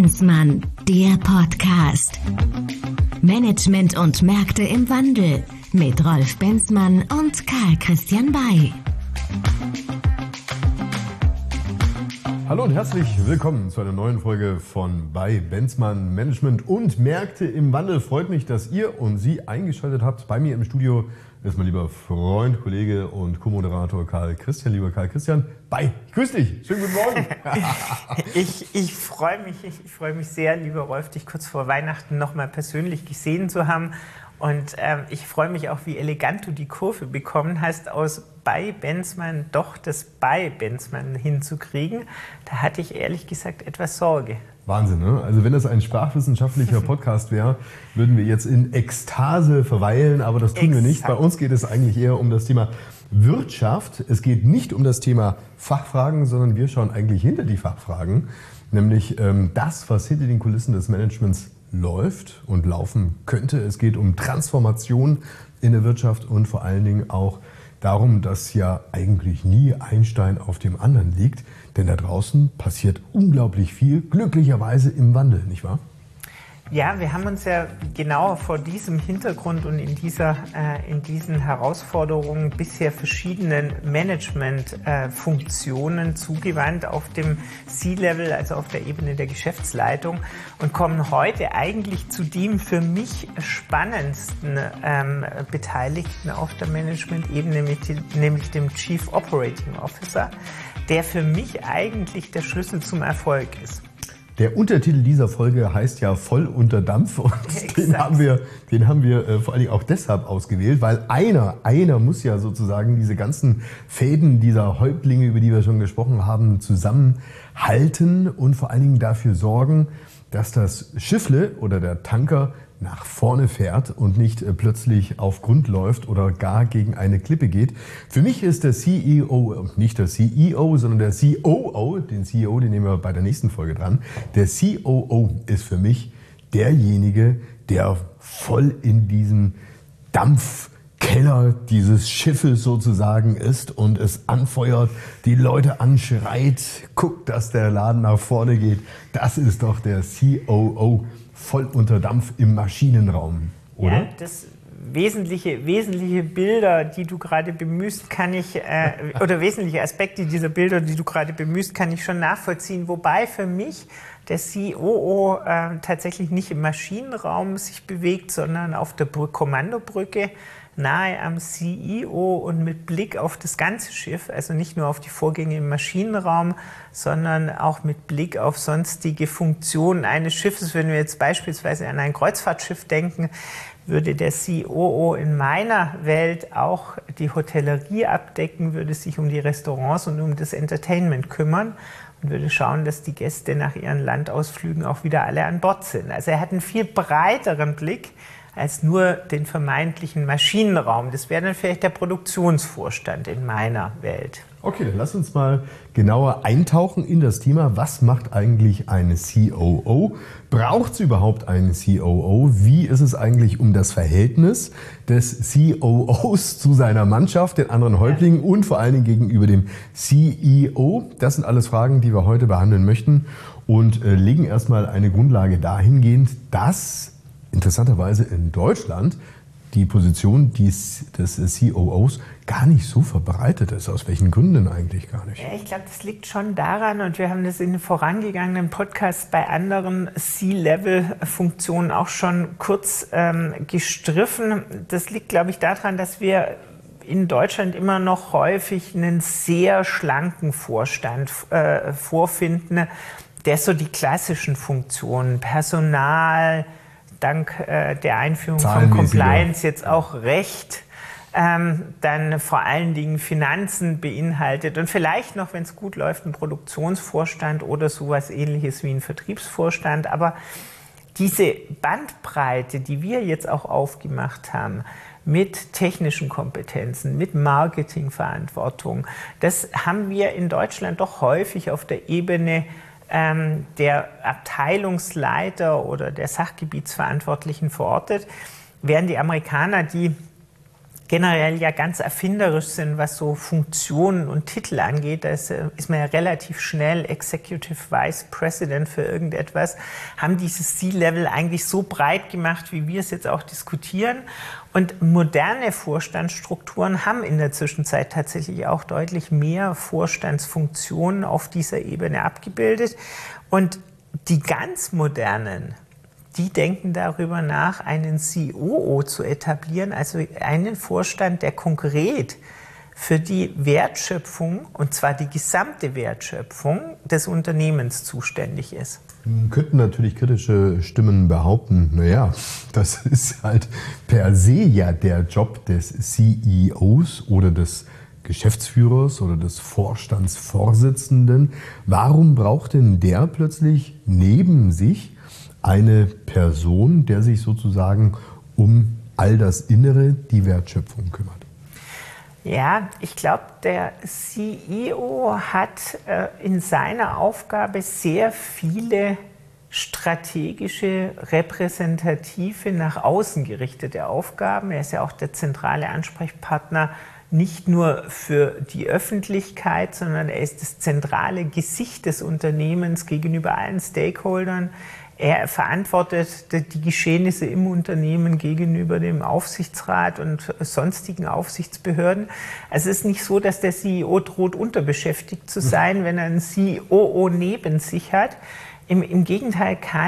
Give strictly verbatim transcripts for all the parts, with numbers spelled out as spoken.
Benzmann, der Podcast. Management und Märkte im Wandel mit Rolf Benzmann und Karl Christian Bay. Hallo und herzlich willkommen zu einer neuen Folge von bei Benzmann Management und Märkte im Wandel. Freut mich, dass ihr und Sie eingeschaltet habt. Bei mir im Studio ist mein lieber Freund, Kollege und Co-Moderator Karl Christian. Lieber Karl Christian, Bay, ich grüße dich. Schönen guten Morgen. ich ich freue mich, ich, ich freue mich sehr, lieber Rolf, dich kurz vor Weihnachten nochmal persönlich gesehen zu haben. Und ähm, ich freue mich auch, wie elegant du die Kurve bekommen hast, aus bei Benzmann doch das bei Benzmann hinzukriegen. Da hatte ich ehrlich gesagt etwas Sorge. Wahnsinn, ne? Also wenn das ein sprachwissenschaftlicher Podcast wäre, würden wir jetzt in Ekstase verweilen, aber das tun Exakt. wir nicht. Bei uns geht es eigentlich eher um das Thema Wirtschaft. Es geht nicht um das Thema Fachfragen, sondern wir schauen eigentlich hinter die Fachfragen, nämlich ähm, das, was hinter den Kulissen des Managements läuft und laufen könnte. Es geht um Transformation in der Wirtschaft und vor allen Dingen auch darum, dass ja eigentlich nie ein Stein auf dem anderen liegt. Denn da draußen passiert unglaublich viel, glücklicherweise im Wandel, nicht wahr? Ja, wir haben uns ja genau vor diesem Hintergrund und in, dieser, äh, in diesen Herausforderungen bisher verschiedenen Management-Funktionen äh, zugewandt auf dem C-Level, also auf der Ebene der Geschäftsleitung, und kommen heute eigentlich zu dem für mich spannendsten ähm, Beteiligten auf der Management-Ebene, nämlich, nämlich dem Chief Operating Officer, der für mich eigentlich der Schlüssel zum Erfolg ist. Der Untertitel dieser Folge heißt ja voll unter Dampf und Exakt. den haben wir, den haben wir äh, vor allen Dingen auch deshalb ausgewählt, weil einer, einer muss ja sozusagen diese ganzen Fäden dieser Häuptlinge, über die wir schon gesprochen haben, zusammenhalten und vor allen Dingen dafür sorgen, dass das Schiffle oder der Tanker nach vorne fährt und nicht äh, plötzlich auf Grund läuft oder gar gegen eine Klippe geht. Für mich ist der C E O, nicht der C E O, sondern der C O O, den C E O, den nehmen wir bei der nächsten Folge dran. Der C O O ist für mich derjenige, der voll in diesem Dampfkeller dieses Schiffes sozusagen ist und es anfeuert, die Leute anschreit, guckt, dass der Laden nach vorne geht. Das ist doch der C O O. Voll unter Dampf im Maschinenraum, oder? Ja, das wesentliche, wesentliche Bilder, die du gerade bemühst, kann ich, äh, oder wesentliche Aspekte dieser Bilder, die du gerade bemühst, kann ich schon nachvollziehen. Wobei für mich der C O O äh, tatsächlich nicht im Maschinenraum sich bewegt, sondern auf der Br- Kommandobrücke, nahe am C E O und mit Blick auf das ganze Schiff, also nicht nur auf die Vorgänge im Maschinenraum, sondern auch mit Blick auf sonstige Funktionen eines Schiffes. Wenn wir jetzt beispielsweise an ein Kreuzfahrtschiff denken, würde der C O O in meiner Welt auch die Hotellerie abdecken, würde sich um die Restaurants und um das Entertainment kümmern und würde schauen, dass die Gäste nach ihren Landausflügen auch wieder alle an Bord sind. Also er hat einen viel breiteren Blick als nur den vermeintlichen Maschinenraum. Das wäre dann vielleicht der Produktionsvorstand in meiner Welt. Okay, dann lass uns mal genauer eintauchen in das Thema. Was macht eigentlich eine C O O? Braucht es überhaupt einen C O O? Wie ist es eigentlich um das Verhältnis des C O Os zu seiner Mannschaft, den anderen Häuptlingen und vor allen Dingen gegenüber dem C E O? Das sind alles Fragen, die wir heute behandeln möchten und äh, legen erstmal eine Grundlage dahingehend, dass interessanterweise in Deutschland die Position des, des C O Os gar nicht so verbreitet ist. Aus welchen Gründen eigentlich gar nicht? Ja, ich glaube, das liegt schon daran, und wir haben das in den vorangegangenen Podcasts bei anderen C-Level-Funktionen auch schon kurz ähm, gestriffen. Das liegt, glaube ich, daran, dass wir in Deutschland immer noch häufig einen sehr schlanken Vorstand äh, vorfinden, der so die klassischen Funktionen, Personal, dank äh, der Einführung von Compliance jetzt auch Recht, ähm, dann vor allen Dingen Finanzen beinhaltet und vielleicht noch, wenn es gut läuft, ein Produktionsvorstand oder sowas Ähnliches wie ein Vertriebsvorstand. Aber diese Bandbreite, die wir jetzt auch aufgemacht haben, mit technischen Kompetenzen, mit Marketingverantwortung, das haben wir in Deutschland doch häufig auf der Ebene der Abteilungsleiter oder der Sachgebietsverantwortlichen verortet, während die Amerikaner, die generell ja ganz erfinderisch sind, was so Funktionen und Titel angeht. Da ist, ist man ja relativ schnell Executive Vice President für irgendetwas, haben dieses C-Level eigentlich so breit gemacht, wie wir es jetzt auch diskutieren. Und moderne Vorstandsstrukturen haben in der Zwischenzeit tatsächlich auch deutlich mehr Vorstandsfunktionen auf dieser Ebene abgebildet. Und die ganz modernen, die denken darüber nach, einen C O O zu etablieren, also einen Vorstand, der konkret für die Wertschöpfung, und zwar die gesamte Wertschöpfung des Unternehmens zuständig ist. Könnten natürlich kritische Stimmen behaupten, naja, das ist halt per se ja der Job des C E Os oder des Geschäftsführers oder des Vorstandsvorsitzenden. Warum braucht denn der plötzlich neben sich eine Person, der sich sozusagen um all das Innere, die Wertschöpfung kümmert? Ja, ich glaube, der C E O hat äh, in seiner Aufgabe sehr viele strategische, repräsentative, nach außen gerichtete Aufgaben. Er ist ja auch der zentrale Ansprechpartner nicht nur für die Öffentlichkeit, sondern er ist das zentrale Gesicht des Unternehmens gegenüber allen Stakeholdern. Er verantwortet die Geschehnisse im Unternehmen gegenüber dem Aufsichtsrat und sonstigen Aufsichtsbehörden. Also es ist nicht so, dass der C E O droht, unterbeschäftigt zu sein, wenn er einen C O O neben sich hat. Im, im Gegenteil kann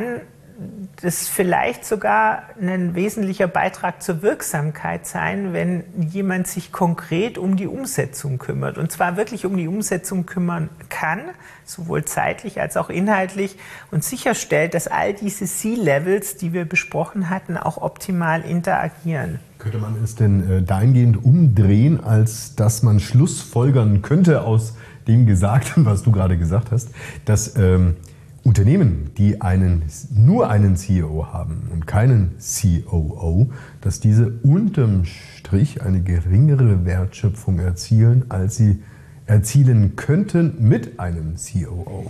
das vielleicht sogar ein wesentlicher Beitrag zur Wirksamkeit sein, wenn jemand sich konkret um die Umsetzung kümmert. Und zwar wirklich um die Umsetzung kümmern kann, sowohl zeitlich als auch inhaltlich, und sicherstellt, dass all diese C-Levels, die wir besprochen hatten, auch optimal interagieren. Könnte man es denn äh, dahingehend umdrehen, als dass man schlussfolgern könnte aus dem Gesagten, was du gerade gesagt hast, dass ähm, Unternehmen, die einen, nur einen C E O haben und keinen C O O, dass diese unterm Strich eine geringere Wertschöpfung erzielen, als sie erzielen könnten mit einem C O O?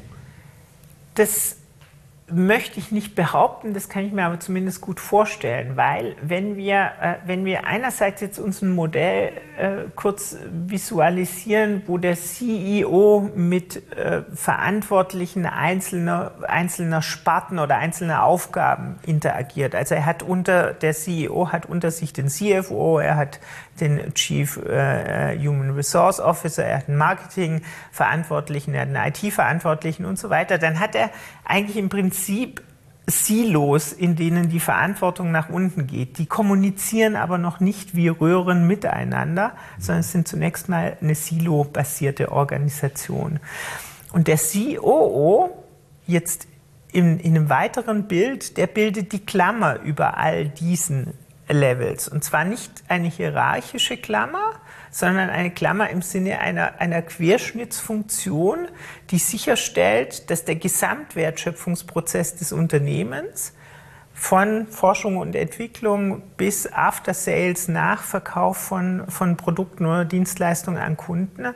Das möchte ich nicht behaupten, das kann ich mir aber zumindest gut vorstellen, weil wenn wir, äh, wenn wir einerseits jetzt uns ein Modell äh, kurz visualisieren, wo der C E O mit äh, Verantwortlichen einzelner, einzelner Sparten oder einzelner Aufgaben interagiert. Also er hat unter, der C E O hat unter sich den C F O, er hat den Chief äh, Human Resource Officer, er hat einen Marketing-Verantwortlichen, er hat einen I T-Verantwortlichen und so weiter, dann hat er eigentlich im Prinzip Silos, in denen die Verantwortung nach unten geht. Die kommunizieren aber noch nicht wie Röhren miteinander, sondern es sind zunächst mal eine Silo-basierte Organisation. Und der C O O, jetzt in, in einem weiteren Bild, der bildet die Klammer über all diesen Levels. Und zwar nicht eine hierarchische Klammer, sondern eine Klammer im Sinne einer, einer Querschnittsfunktion, die sicherstellt, dass der Gesamtwertschöpfungsprozess des Unternehmens von Forschung und Entwicklung bis After Sales, Nachverkauf von, von Produkten oder Dienstleistungen an Kunden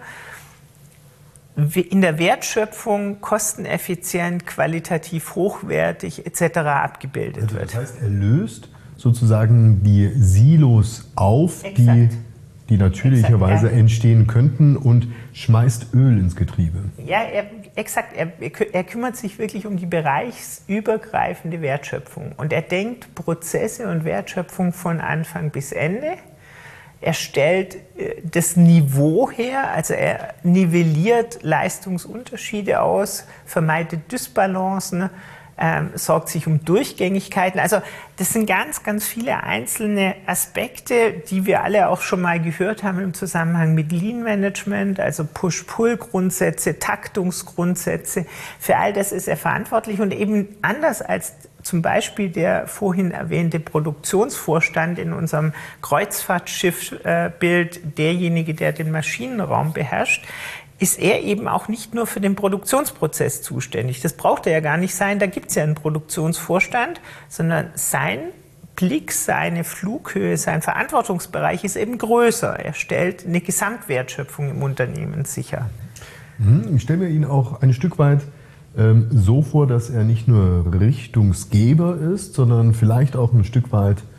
in der Wertschöpfung kosteneffizient, qualitativ hochwertig et cetera abgebildet also wird. Das heißt, er löst sozusagen die Silos auf, die, die natürlicherweise exakt, ja. entstehen könnten, und schmeißt Öl ins Getriebe. Ja, er, exakt. Er, er kümmert sich wirklich um die bereichsübergreifende Wertschöpfung. Und er denkt Prozesse und Wertschöpfung von Anfang bis Ende. Er stellt das Niveau her, also er nivelliert Leistungsunterschiede aus, vermeidet Dysbalancen, Ähm, sorgt sich um Durchgängigkeiten. Also das sind ganz, ganz viele einzelne Aspekte, die wir alle auch schon mal gehört haben im Zusammenhang mit Lean Management, also Push-Pull-Grundsätze, Taktungsgrundsätze. Für all das ist er verantwortlich, und eben anders als zum Beispiel der vorhin erwähnte Produktionsvorstand in unserem Kreuzfahrtschiffbild, derjenige, der den Maschinenraum beherrscht, ist er eben auch nicht nur für den Produktionsprozess zuständig. Das braucht er ja gar nicht sein, da gibt es ja einen Produktionsvorstand, sondern sein Blick, seine Flughöhe, sein Verantwortungsbereich ist eben größer. Er stellt eine Gesamtwertschöpfung im Unternehmen sicher. Ich stelle mir ihn auch ein Stück weit ähm, so vor, dass er nicht nur Richtungsgeber ist, sondern vielleicht auch ein Stück weit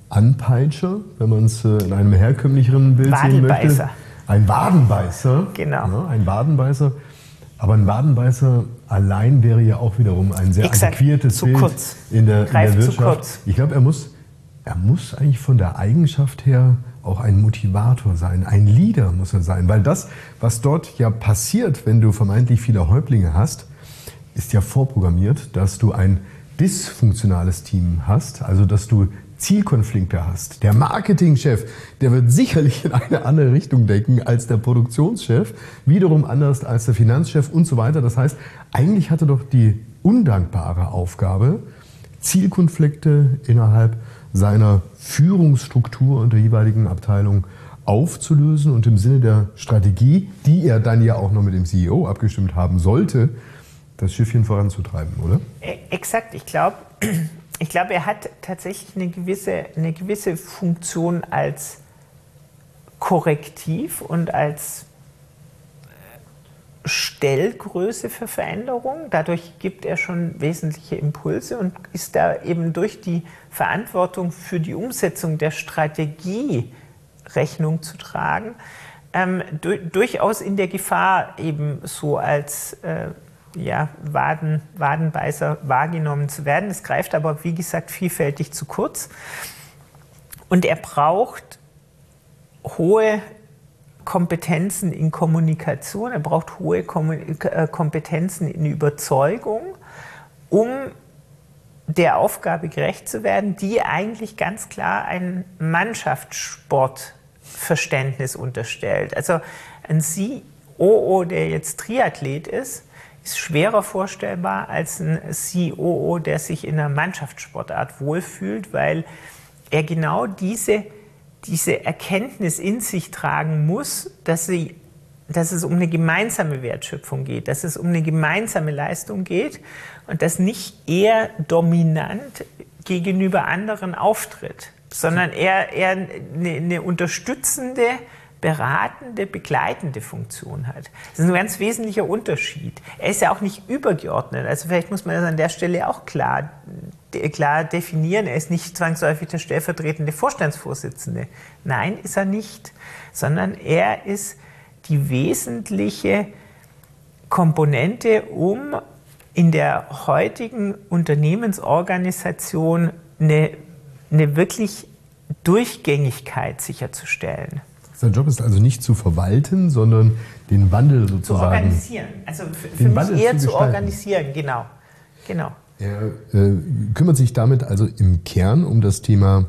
Anpeitscher, wenn man es in einem herkömmlicheren Bild sehen möchte. Ein Wadenbeißer. Genau. Ja, ein Wadenbeißer. Aber ein Wadenbeißer allein wäre ja auch wiederum ein sehr Exakt, antiquiertes zu Bild kurz. in der, in der Wirtschaft. Zu kurz. Ich glaube, er muss, er muss eigentlich von der Eigenschaft her auch ein Motivator sein, ein Leader muss er sein. Weil das, was dort ja passiert, wenn du vermeintlich viele Häuptlinge hast, ist ja vorprogrammiert, dass du ein dysfunktionales Team hast, also dass du Zielkonflikte hast. Der Marketingchef, der wird sicherlich in eine andere Richtung denken als der Produktionschef, wiederum anders als der Finanzchef und so weiter. Das heißt, eigentlich hatte doch die undankbare Aufgabe, Zielkonflikte innerhalb seiner Führungsstruktur und der jeweiligen Abteilung aufzulösen und im Sinne der Strategie, die er dann ja auch noch mit dem C E O abgestimmt haben sollte, das Schiffchen voranzutreiben, oder? Exakt, ich glaube, ich glaube, er hat tatsächlich eine gewisse, eine gewisse Funktion als Korrektiv und als Stellgröße für Veränderung. Dadurch gibt er schon wesentliche Impulse und ist da eben durch die Verantwortung für die Umsetzung der Strategie Rechnung zu tragen, ähm, du, durchaus in der Gefahr, eben so als äh, ja, Waden, Wadenbeißer wahrgenommen zu werden. Es greift aber, wie gesagt, vielfältig zu kurz. Und er braucht hohe Kompetenzen in Kommunikation, er braucht hohe Kompetenzen in Überzeugung, um der Aufgabe gerecht zu werden, die eigentlich ganz klar ein Mannschaftssportverständnis unterstellt. Also ein C O O, der jetzt Triathlet ist, ist schwerer vorstellbar als ein C O O, der sich in einer Mannschaftssportart wohlfühlt, weil er genau diese, diese Erkenntnis in sich tragen muss, dass, sie, dass es um eine gemeinsame Wertschöpfung geht, dass es um eine gemeinsame Leistung geht und dass nicht er dominant gegenüber anderen auftritt, sondern er, er eine, eine unterstützende, beratende, begleitende Funktion hat. Das ist ein ganz wesentlicher Unterschied. Er ist ja auch nicht übergeordnet. Also vielleicht muss man das an der Stelle auch klar, klar definieren. Er ist nicht zwangsläufig der stellvertretende Vorstandsvorsitzende. Nein, ist er nicht. Sondern er ist die wesentliche Komponente, um in der heutigen Unternehmensorganisation eine, eine wirklich Durchgängigkeit sicherzustellen. Sein Job ist also nicht zu verwalten, sondern den Wandel sozusagen zu organisieren. Also für, für mich Wandel eher zu, zu organisieren, genau. genau. Er äh, kümmert sich damit also im Kern um das Thema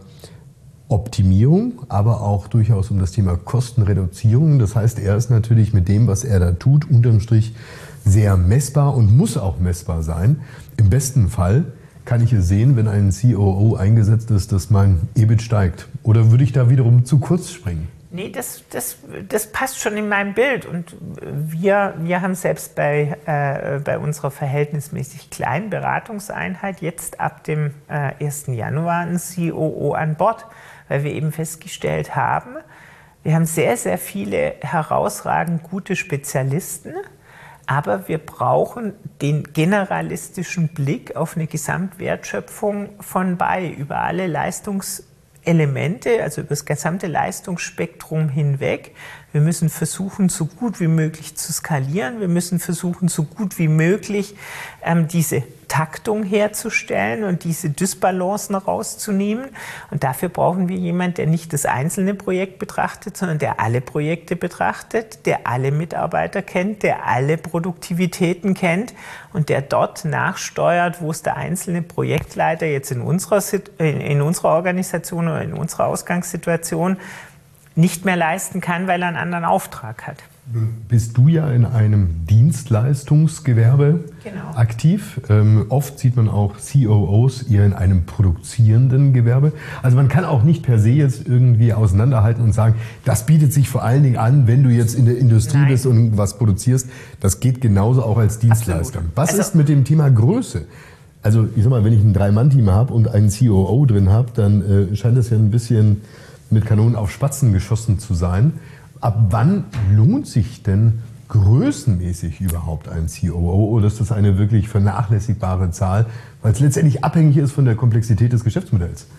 Optimierung, aber auch durchaus um das Thema Kostenreduzierung. Das heißt, er ist natürlich mit dem, was er da tut, unterm Strich sehr messbar und muss auch messbar sein. Im besten Fall kann ich es sehen, wenn ein C O O eingesetzt ist, dass mein E B I T steigt. Oder würde ich da wiederum zu kurz springen? Nee, das, das, das passt schon in meinem Bild. Und wir, wir haben selbst bei, äh, bei unserer verhältnismäßig kleinen Beratungseinheit jetzt ab dem äh, ersten Januar einen C O O an Bord, weil wir eben festgestellt haben, wir haben sehr, sehr viele herausragend gute Spezialisten, aber wir brauchen den generalistischen Blick auf eine Gesamtwertschöpfung von bei, über alle Leistungs- Elemente, also über das gesamte Leistungsspektrum hinweg. Wir müssen versuchen, so gut wie möglich zu skalieren. Wir müssen versuchen, so gut wie möglich ähm, diese Taktung herzustellen und diese Dysbalancen rauszunehmen. Und dafür brauchen wir jemanden, der nicht das einzelne Projekt betrachtet, sondern der alle Projekte betrachtet, der alle Mitarbeiter kennt, der alle Produktivitäten kennt und der dort nachsteuert, wo es der einzelne Projektleiter jetzt in unserer, in unserer Organisation oder in unserer Ausgangssituation nicht mehr leisten kann, weil er einen anderen Auftrag hat. Bist du ja in einem Dienstleistungsgewerbe genau. aktiv. Ähm, oft sieht man auch C O Os eher in einem produzierenden Gewerbe. Also man kann auch nicht per se jetzt irgendwie auseinanderhalten und sagen, das bietet sich vor allen Dingen an, wenn du jetzt in der Industrie Nein. bist und was produzierst. Das geht genauso auch als Dienstleister. Absolut. Was also, ist mit dem Thema Größe? Also ich sag mal, wenn ich ein Drei-Mann-Team habe und einen C O O drin habe, dann äh, scheint das ja ein bisschen mit Kanonen auf Spatzen geschossen zu sein. Ab wann lohnt sich denn größenmäßig überhaupt ein C O O oder ist das eine wirklich vernachlässigbare Zahl, weil es letztendlich abhängig ist von der Komplexität des Geschäftsmodells?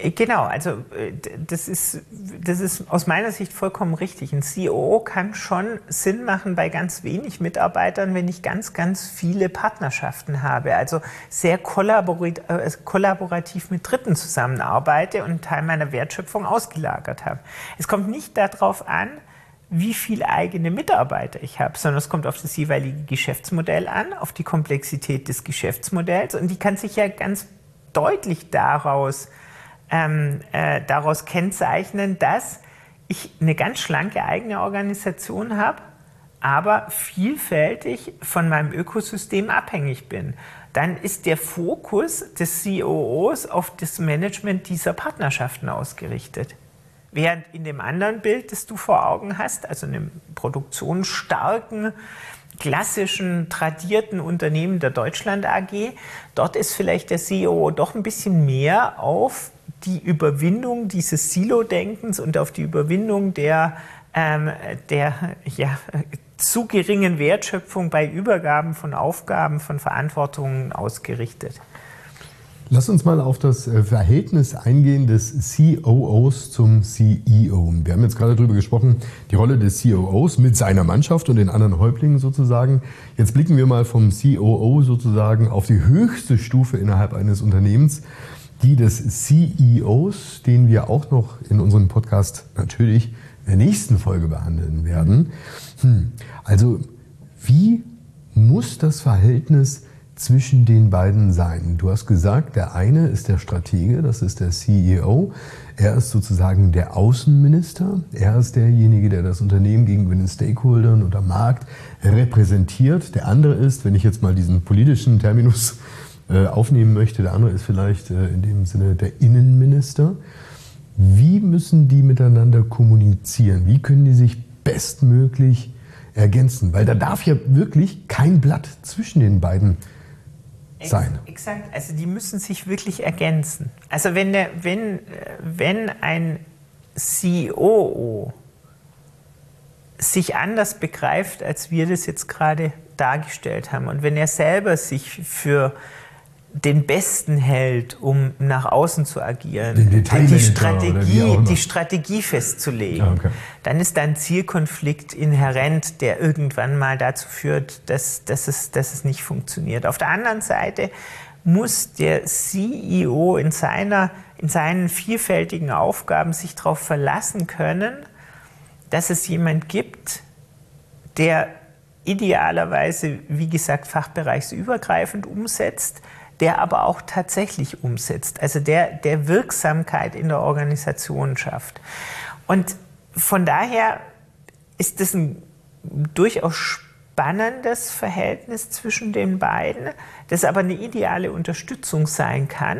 Genau, also das ist, das ist aus meiner Sicht vollkommen richtig. Ein C O O kann schon Sinn machen bei ganz wenig Mitarbeitern, wenn ich ganz, ganz viele Partnerschaften habe. Also sehr kollaborativ mit Dritten zusammenarbeite und einen Teil meiner Wertschöpfung ausgelagert habe. Es kommt nicht darauf an, wie viele eigene Mitarbeiter ich habe, sondern es kommt auf das jeweilige Geschäftsmodell an, auf die Komplexität des Geschäftsmodells, und die kann sich ja ganz deutlich daraus Ähm, äh, daraus kennzeichnen, dass ich eine ganz schlanke eigene Organisation habe, aber vielfältig von meinem Ökosystem abhängig bin. Dann ist der Fokus des C O Os auf das Management dieser Partnerschaften ausgerichtet. Während in dem anderen Bild, das du vor Augen hast, also einem produktionsstarken, klassischen, tradierten Unternehmen der Deutschland A G, dort ist vielleicht der C O O doch ein bisschen mehr auf die Überwindung dieses Silo-Denkens und auf die Überwindung der, ähm, der ja, zu geringen Wertschöpfung bei Übergaben von Aufgaben, von Verantwortungen ausgerichtet. Lass uns mal auf das Verhältnis eingehen des C O Os zum C E O. Wir haben jetzt gerade darüber gesprochen, die Rolle des C O Os mit seiner Mannschaft und den anderen Häuptlingen sozusagen. Jetzt blicken wir mal vom C O O sozusagen auf die höchste Stufe innerhalb eines Unternehmens, die des C E Os, den wir auch noch in unserem Podcast natürlich in der nächsten Folge behandeln werden. Hm. Also wie muss das Verhältnis zwischen den beiden sein? Du hast gesagt, der eine ist der Stratege, das ist der C E O. Er ist sozusagen der Außenminister. Er ist derjenige, der das Unternehmen gegenüber den Stakeholdern oder Markt repräsentiert. Der andere ist, wenn ich jetzt mal diesen politischen Terminus aufnehmen möchte, der andere ist vielleicht in dem Sinne der Innenminister. Wie müssen die miteinander kommunizieren? Wie können die sich bestmöglich ergänzen? Weil da darf ja wirklich kein Blatt zwischen den beiden sein. Exakt, also die müssen sich wirklich ergänzen. Also wenn, der, wenn, wenn ein C O O sich anders begreift, als wir das jetzt gerade dargestellt haben, und wenn er selber sich für den Besten hält, um nach außen zu agieren, die Strategie, die Strategie festzulegen, ah, okay. Dann ist da ein Zielkonflikt inhärent, der irgendwann mal dazu führt, dass, dass, es, dass es nicht funktioniert. Auf der anderen Seite muss der C E O in, seiner, in seinen vielfältigen Aufgaben sich darauf verlassen können, dass es jemand gibt, der idealerweise, wie gesagt, fachbereichsübergreifend umsetzt, der aber auch tatsächlich umsetzt, also der, der Wirksamkeit in der Organisation schafft. Und von daher ist das ein durchaus spannendes Verhältnis zwischen den beiden, das aber eine ideale Unterstützung sein kann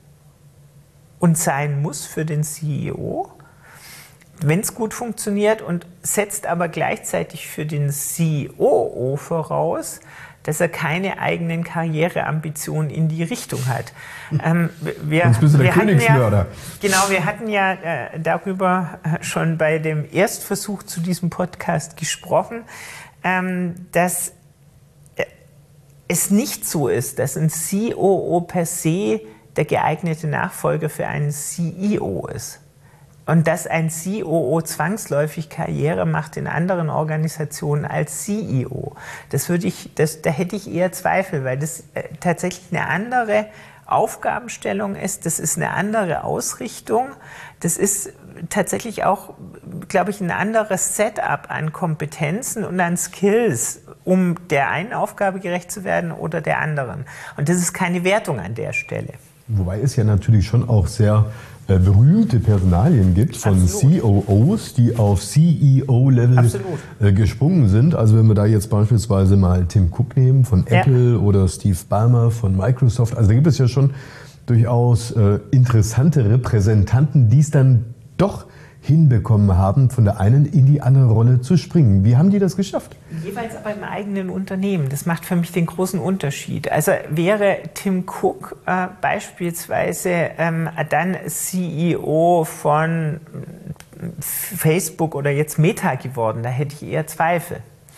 und sein muss für den C E O, wenn es gut funktioniert, und setzt aber gleichzeitig für den C O O voraus, dass er keine eigenen Karriereambitionen in die Richtung hat. Ähm, wir, Sonst bist du der Königsmörder. Ja, genau, wir hatten ja äh, darüber schon bei dem Erstversuch zu diesem Podcast gesprochen, ähm, dass äh, es nicht so ist, dass ein C O O per se der geeignete Nachfolger für einen C E O ist. Und dass ein C O O zwangsläufig Karriere macht in anderen Organisationen als C E O, das würde ich, das, da hätte ich eher Zweifel, weil das äh, tatsächlich eine andere Aufgabenstellung ist, das ist eine andere Ausrichtung, das ist tatsächlich auch, glaube ich, ein anderes Setup an Kompetenzen und an Skills, um der einen Aufgabe gerecht zu werden oder der anderen. Und das ist keine Wertung an der Stelle. Wobei es ja natürlich schon auch sehr äh, berühmte Personalien gibt von Absolut. C O Os, die auf C E O-Level äh, gesprungen sind. Also wenn wir da jetzt beispielsweise mal Tim Cook nehmen von Apple ja. oder Steve Ballmer von Microsoft. Also da gibt es ja schon durchaus äh, interessante Repräsentanten, die es dann doch hinbekommen haben, von der einen in die andere Rolle zu springen. Wie haben die das geschafft? Jeweils aber im eigenen Unternehmen. Das macht für mich den großen Unterschied. Also wäre Tim Cook äh, beispielsweise ähm, dann C E O von Facebook oder jetzt Meta geworden, da hätte ich eher Zweifel.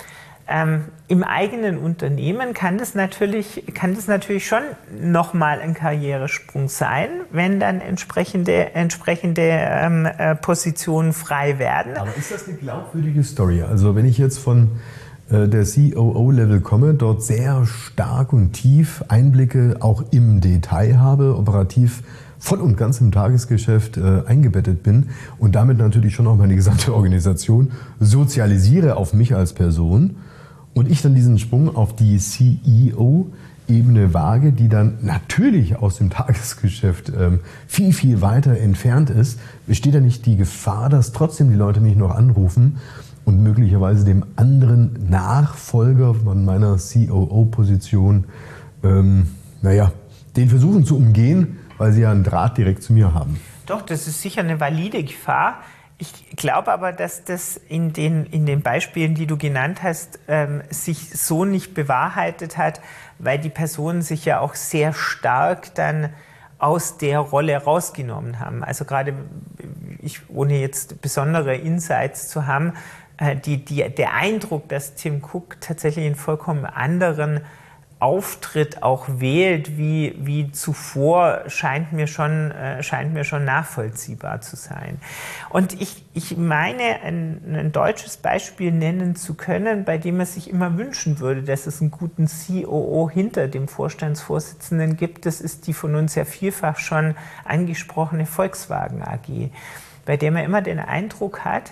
Ähm, Im eigenen Unternehmen kann das natürlich, kann das natürlich schon nochmal ein Karrieresprung sein, wenn dann entsprechende, entsprechende ähm, äh, Positionen frei werden. Aber ist das eine glaubwürdige Story? Also wenn ich jetzt von äh, der C O O-Level komme, dort sehr stark und tief Einblicke auch im Detail habe, operativ voll und ganz im Tagesgeschäft äh, eingebettet bin und damit natürlich schon auch meine gesamte Organisation sozialisiere auf mich als Person, und ich dann diesen Sprung auf die C E O-Ebene wage, die dann natürlich aus dem Tagesgeschäft ähm, viel, viel weiter entfernt ist, besteht da nicht die Gefahr, dass trotzdem die Leute mich noch anrufen und möglicherweise dem anderen Nachfolger von meiner C O O-Position, ähm, naja, den versuchen zu umgehen, weil sie ja einen Draht direkt zu mir haben? Doch, das ist sicher eine valide Gefahr. Ich glaube aber, dass das in den, in den Beispielen, die du genannt hast, ähm, sich so nicht bewahrheitet hat, weil die Personen sich ja auch sehr stark dann aus der Rolle rausgenommen haben. Also gerade, ich, ohne jetzt besondere Insights zu haben, äh, die, die, der Eindruck, dass Tim Cook tatsächlich einen vollkommen anderen Auftritt auch wählt wie, wie zuvor, scheint mir schon, äh, scheint mir schon nachvollziehbar zu sein. Und ich, ich meine, ein, ein deutsches Beispiel nennen zu können, bei dem man sich immer wünschen würde, dass es einen guten C O O hinter dem Vorstandsvorsitzenden gibt. Das ist die von uns ja vielfach schon angesprochene Volkswagen A G, bei der man immer den Eindruck hat,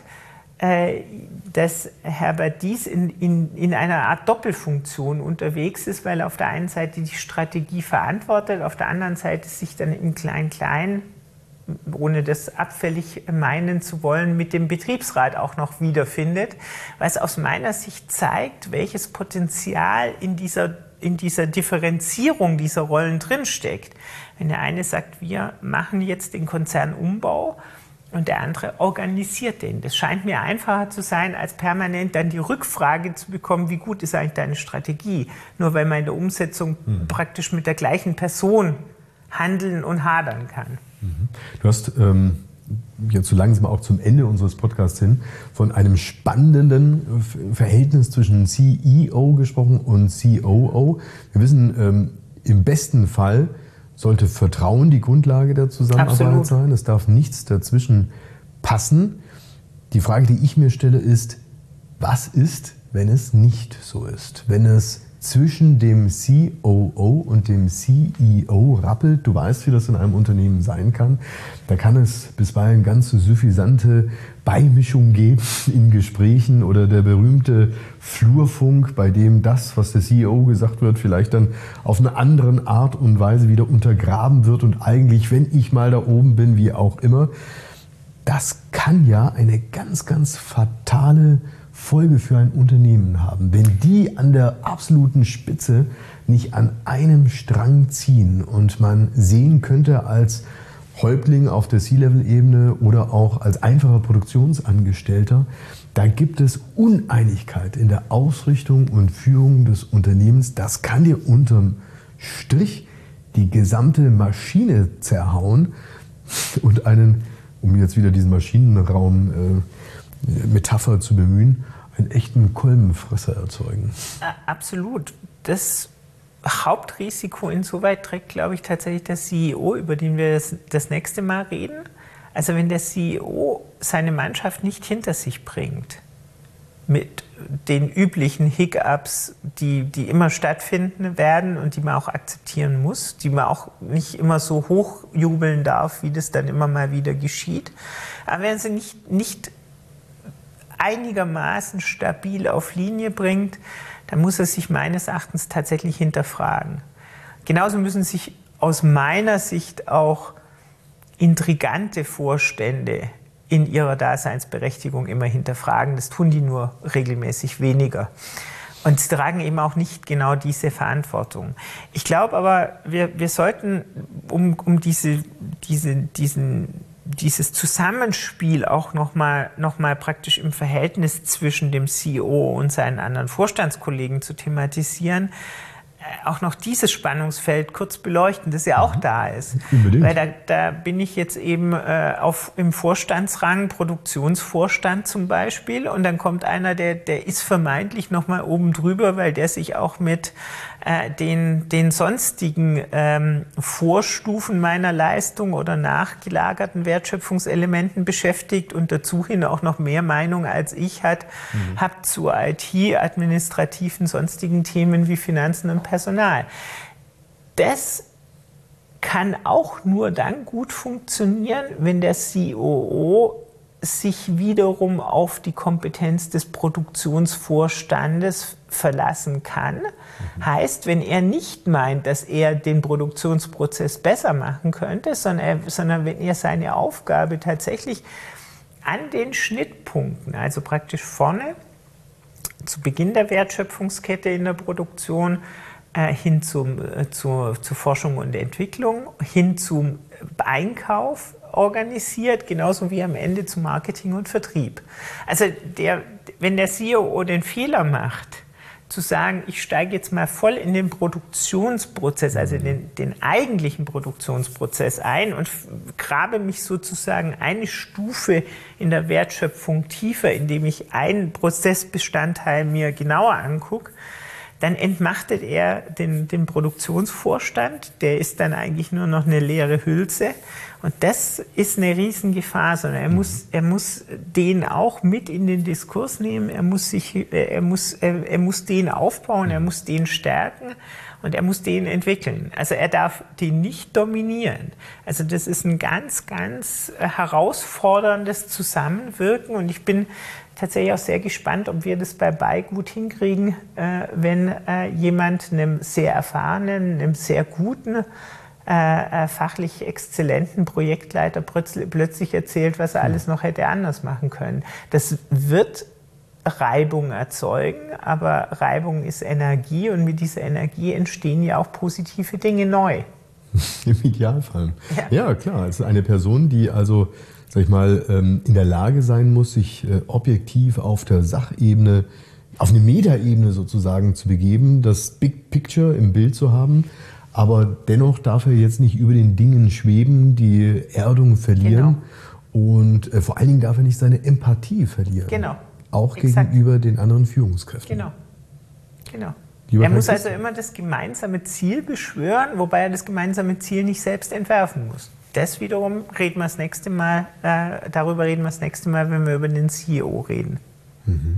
dass Herbert Diess in, in, in einer Art Doppelfunktion unterwegs ist, weil er auf der einen Seite die Strategie verantwortet, auf der anderen Seite sich dann im Klein-Klein, ohne das abfällig meinen zu wollen, mit dem Betriebsrat auch noch wiederfindet, was aus meiner Sicht zeigt, welches Potenzial in dieser, in dieser Differenzierung dieser Rollen drinsteckt. Wenn der eine sagt, wir machen jetzt den Konzernumbau, und der andere organisiert den. Das scheint mir einfacher zu sein, als permanent dann die Rückfrage zu bekommen, wie gut ist eigentlich deine Strategie? Nur weil man in der Umsetzung mhm. praktisch mit der gleichen Person handeln und hadern kann. Mhm. Du hast ähm, jetzt so langsam auch zum Ende unseres Podcasts hin von einem spannenden Verhältnis zwischen C E O gesprochen und C O O. Wir wissen, ähm, im besten Fall sollte Vertrauen die Grundlage der Zusammenarbeit Absolut. sein. Es darf nichts dazwischen passen. Die Frage, die ich mir stelle, ist, was ist, wenn es nicht so ist? Wenn es zwischen dem C O O und dem C E O rappelt, du weißt, wie das in einem Unternehmen sein kann, da kann es bisweilen ganz suffisante Beimischung geben in Gesprächen oder der berühmte Flurfunk, bei dem das, was der C E O gesagt wird, vielleicht dann auf eine andere Art und Weise wieder untergraben wird und eigentlich, wenn ich mal da oben bin, wie auch immer. Das kann ja eine ganz, ganz fatale Folge für ein Unternehmen haben, wenn die an der absoluten Spitze nicht an einem Strang ziehen und man sehen könnte als Häuptling auf der C-Level-Ebene oder auch als einfacher Produktionsangestellter, da gibt es Uneinigkeit in der Ausrichtung und Führung des Unternehmens. Das kann dir unterm Strich die gesamte Maschine zerhauen und einen, um jetzt wieder diesen Maschinenraum äh, Metapher zu bemühen, einen echten Kolbenfresser erzeugen. Absolut. Das Hauptrisiko insoweit trägt, glaube ich, tatsächlich der C E O, über den wir das, das nächste Mal reden. Also wenn der C E O seine Mannschaft nicht hinter sich bringt, mit den üblichen Hiccups, die, die immer stattfinden werden und die man auch akzeptieren muss, die man auch nicht immer so hochjubeln darf, wie das dann immer mal wieder geschieht. Aber wenn sie nicht, nicht einigermaßen stabil auf Linie bringt, dann muss er sich meines Erachtens tatsächlich hinterfragen. Genauso müssen sich aus meiner Sicht auch intrigante Vorstände in ihrer Daseinsberechtigung immer hinterfragen. Das tun die nur regelmäßig weniger. Und sie tragen eben auch nicht genau diese Verantwortung. Ich glaube aber, wir, wir sollten, um, um diese, diese, diesen, dieses Zusammenspiel auch nochmal noch mal praktisch im Verhältnis zwischen dem C E O und seinen anderen Vorstandskollegen zu thematisieren, auch noch dieses Spannungsfeld kurz beleuchten, das ja auch mhm. da ist. Unbedingt. Weil da, da bin ich jetzt eben äh, auf, im Vorstandsrang, Produktionsvorstand zum Beispiel, und dann kommt einer, der, der ist vermeintlich noch mal oben drüber, weil der sich auch mit äh, den, den sonstigen ähm, Vorstufen meiner Leistung oder nachgelagerten Wertschöpfungselementen beschäftigt und dazu hin auch noch mehr Meinung als ich hat, mhm. hat zu I T, administrativen, sonstigen Themen wie Finanzen und Personal. Das kann auch nur dann gut funktionieren, wenn der C O O sich wiederum auf die Kompetenz des Produktionsvorstandes verlassen kann. Mhm. Heißt, wenn er nicht meint, dass er den Produktionsprozess besser machen könnte, sondern, er, sondern wenn er seine Aufgabe tatsächlich an den Schnittpunkten, also praktisch vorne, zu Beginn der Wertschöpfungskette in der Produktion, äh, hin zum, äh, zur, zur Forschung und Entwicklung, hin zum Einkauf organisiert, genauso wie am Ende zum Marketing und Vertrieb. Also der, wenn der C O O den Fehler macht, zu sagen, ich steige jetzt mal voll in den Produktionsprozess, also den, den eigentlichen Produktionsprozess ein und grabe mich sozusagen eine Stufe in der Wertschöpfung tiefer, indem ich einen Prozessbestandteil mir genauer angucke, dann entmachtet er den, den Produktionsvorstand, der ist dann eigentlich nur noch eine leere Hülse. Und das ist eine Riesengefahr, sondern er muss, er muss den auch mit in den Diskurs nehmen, er muss, sich, er muss, er, er muss den aufbauen, er muss den stärken und er muss den entwickeln. Also er darf den nicht dominieren. Also das ist ein ganz, ganz herausforderndes Zusammenwirken, und ich bin tatsächlich auch sehr gespannt, ob wir das bei B I gut hinkriegen, äh, wenn äh, jemand einem sehr erfahrenen, einem sehr guten, äh, äh, fachlich exzellenten Projektleiter plötzlich, plötzlich erzählt, was er alles noch hätte anders machen können. Das wird Reibung erzeugen, aber Reibung ist Energie, und mit dieser Energie entstehen ja auch positive Dinge neu. Im Idealfall. Ja, ja klar. Also eine Person, die also, sag ich mal, in der Lage sein muss, sich objektiv auf der Sachebene, auf eine Metaebene sozusagen zu begeben, das Big Picture im Bild zu haben, aber dennoch darf er jetzt nicht über den Dingen schweben, die Erdung verlieren, genau. und äh, vor allen Dingen darf er nicht seine Empathie verlieren. Genau. Auch Exakt. Gegenüber den anderen Führungskräften. Genau. Genau. Lieber er muss Karl also immer das gemeinsame Ziel beschwören, wobei er das gemeinsame Ziel nicht selbst entwerfen muss. Das wiederum reden wir das nächste Mal, äh, darüber reden wir das nächste Mal, wenn wir über den C E O reden. Mhm.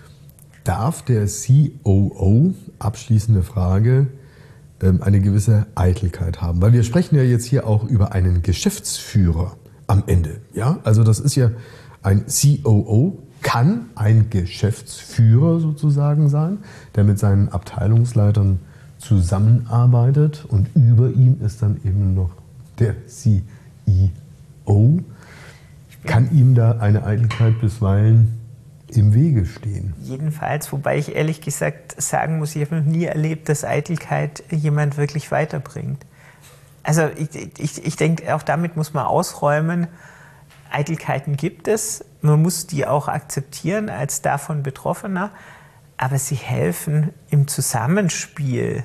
Darf der C O O, abschließende Frage, ähm, eine gewisse Eitelkeit haben? Weil wir sprechen ja jetzt hier auch über einen Geschäftsführer am Ende. Ja? Also das ist ja ein C O O, kann ein Geschäftsführer sozusagen sein, der mit seinen Abteilungsleitern zusammenarbeitet, und über ihm ist dann eben noch der C E O. Kann ihm da eine Eitelkeit bisweilen im Wege stehen? Jedenfalls, wobei ich ehrlich gesagt sagen muss, ich habe noch nie erlebt, dass Eitelkeit jemand wirklich weiterbringt. Also ich, ich, ich denke, auch damit muss man ausräumen, Eitelkeiten gibt es, man muss die auch akzeptieren als davon Betroffener, aber sie helfen im Zusammenspiel,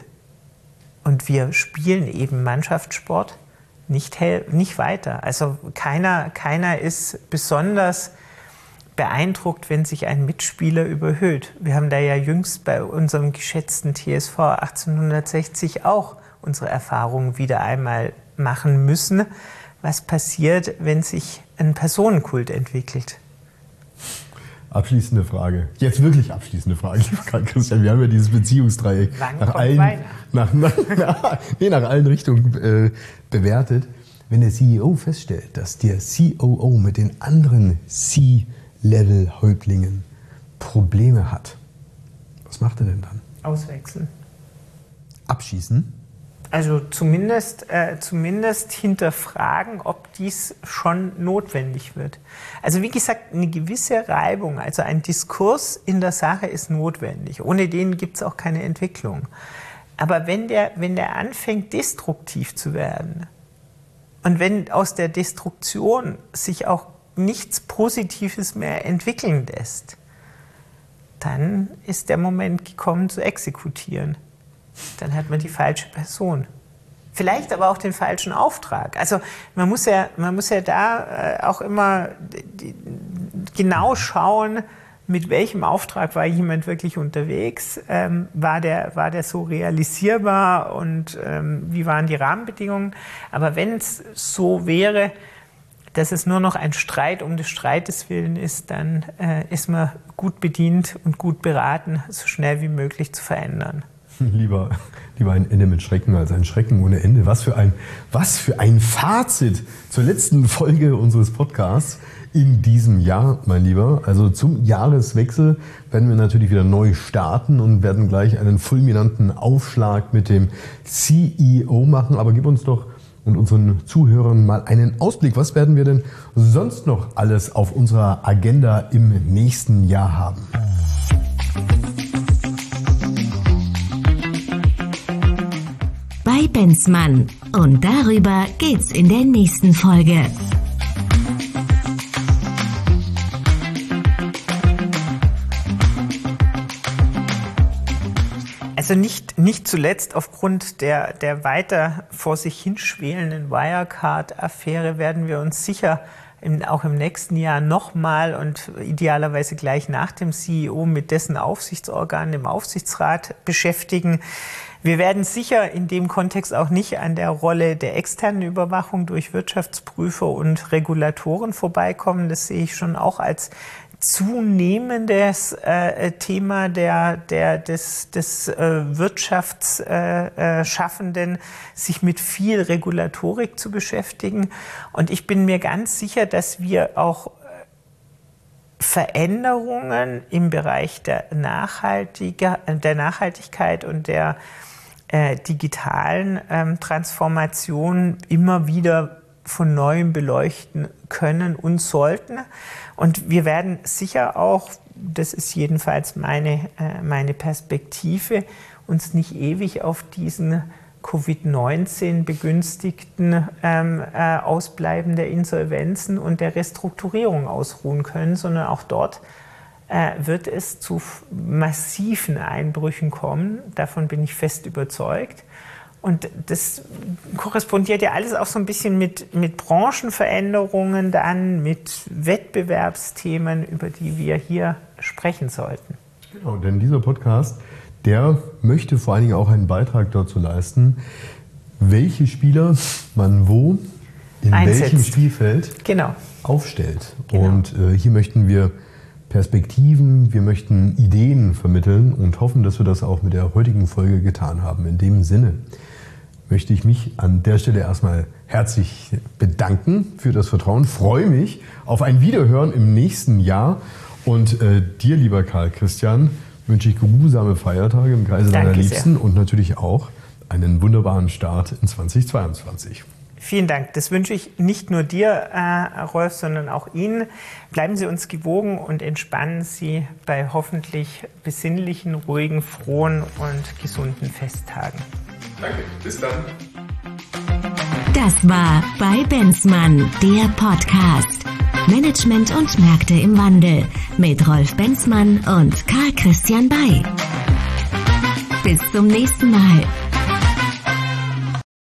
und wir spielen eben Mannschaftssport, nicht, nicht weiter. Also keiner, keiner ist besonders beeindruckt, wenn sich ein Mitspieler überhöht. Wir haben da ja jüngst bei unserem geschätzten T S V achtzehnhundertsechzig auch unsere Erfahrungen wieder einmal machen müssen. Was passiert, wenn sich ein Personenkult entwickelt? Abschließende Frage. Jetzt wirklich abschließende Frage, Christian. Wir haben ja dieses Beziehungsdreieck nach allen, nach, nach, nach, nee, nach allen Richtungen äh, bewertet. Wenn der C E O feststellt, dass der C O O mit den anderen C-Level-Häuptlingen Probleme hat, was macht er denn dann? Auswechseln. Abschießen? Also zumindest, äh, zumindest hinterfragen, ob dies schon notwendig wird. Also wie gesagt, eine gewisse Reibung, also ein Diskurs in der Sache ist notwendig. Ohne den gibt es auch keine Entwicklung. Aber wenn der, wenn der anfängt, destruktiv zu werden, und wenn aus der Destruktion sich auch nichts Positives mehr entwickeln lässt, dann ist der Moment gekommen zu exekutieren. dann hat man die falsche Person. Vielleicht aber auch den falschen Auftrag. Also man muss ja, man muss ja da äh, auch immer die, genau schauen, mit welchem Auftrag war jemand wirklich unterwegs, ähm, war der, war der so realisierbar und ähm, wie waren die Rahmenbedingungen. Aber wenn es so wäre, dass es nur noch ein Streit um des Streites willen ist, dann äh, ist man gut bedient und gut beraten, so schnell wie möglich zu verändern. Lieber, lieber ein Ende mit Schrecken als ein Schrecken ohne Ende. Was für ein, was für ein Fazit zur letzten Folge unseres Podcasts in diesem Jahr, mein Lieber. Also zum Jahreswechsel werden wir natürlich wieder neu starten und werden gleich einen fulminanten Aufschlag mit dem C E O machen. Aber gib uns doch und unseren Zuhörern mal einen Ausblick. Was werden wir denn sonst noch alles auf unserer Agenda im nächsten Jahr haben? Bei Benzmann. Und darüber geht's in der nächsten Folge. Also nicht, nicht zuletzt aufgrund der, der weiter vor sich hinschwelenden Wirecard-Affäre werden wir uns sicher im, auch im nächsten Jahr nochmal und idealerweise gleich nach dem C E O mit dessen Aufsichtsorgan, dem Aufsichtsrat, beschäftigen. Wir werden sicher in dem Kontext auch nicht an der Rolle der externen Überwachung durch Wirtschaftsprüfer und Regulatoren vorbeikommen. Das sehe ich schon auch als zunehmendes äh, Thema der, der, des, des äh, Wirtschaftsschaffenden, äh, sich mit viel Regulatorik zu beschäftigen. Und ich bin mir ganz sicher, dass wir auch Veränderungen im Bereich der, Nachhaltiger, der Nachhaltigkeit und der äh, digitalen ähm, Transformation immer wieder von Neuem beleuchten können und sollten. Und wir werden sicher auch, das ist jedenfalls meine, äh, meine Perspektive, uns nicht ewig auf diesen Covid neunzehn begünstigten ähm, äh, Ausbleiben der Insolvenzen und der Restrukturierung ausruhen können, sondern auch dort äh, wird es zu massiven Einbrüchen kommen. Davon bin ich fest überzeugt. Und das korrespondiert ja alles auch so ein bisschen mit, mit Branchenveränderungen dann, mit Wettbewerbsthemen, über die wir hier sprechen sollten. Genau, denn dieser Podcast, der möchte vor allen Dingen auch einen Beitrag dazu leisten, welche Spieler man wo, in Einsetzt. welchem Spielfeld genau. aufstellt. Genau. Und äh, hier möchten wir Perspektiven, wir möchten Ideen vermitteln und hoffen, dass wir das auch mit der heutigen Folge getan haben. In dem Sinne möchte ich mich an der Stelle erstmal herzlich bedanken für das Vertrauen. Freue mich auf ein Wiederhören im nächsten Jahr. Und äh, dir, lieber Karl Christian, wünsche ich geruhsame Feiertage im Kreise deiner Liebsten und natürlich auch einen wunderbaren Start in zweitausendzweiundzwanzig. Vielen Dank. Das wünsche ich nicht nur dir, äh, Rolf, sondern auch Ihnen. Bleiben Sie uns gewogen und entspannen Sie bei hoffentlich besinnlichen, ruhigen, frohen und gesunden Festtagen. Danke. Bis dann. Das war bei Benzmann, der Podcast. Management und Märkte im Wandel mit Rolf Benzmann und Karl Christian Bay. Bis zum nächsten Mal.